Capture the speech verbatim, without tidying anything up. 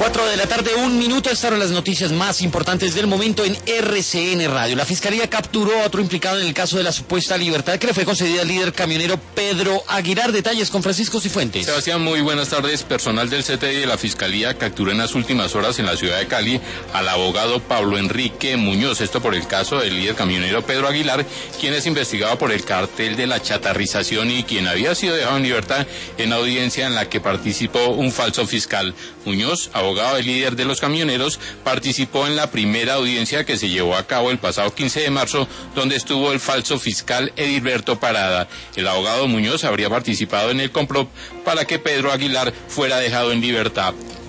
Cuatro de la tarde, un minuto, estas son las noticias más importantes del momento en R C N Radio. La Fiscalía capturó a otro implicado en el caso de la supuesta libertad que le fue concedida al líder camionero Pedro Aguilar. Detalles con Francisco Cifuentes. Sebastián, muy buenas tardes. Personal del C T I de la Fiscalía capturó en las últimas horas en la ciudad de Cali al abogado Pablo Enrique Muñoz. Esto por el caso del líder camionero Pedro Aguilar, quien es investigado por el cartel de la chatarrización y quien había sido dejado en libertad en audiencia en la que participó un falso fiscal. Muñoz, abogado del líder de los camioneros, participó en la primera audiencia que se llevó a cabo el pasado quince de marzo, donde estuvo el falso fiscal Edilberto Parada. El abogado Muñoz habría participado en el complot para que Pedro Aguilar fuera dejado en libertad.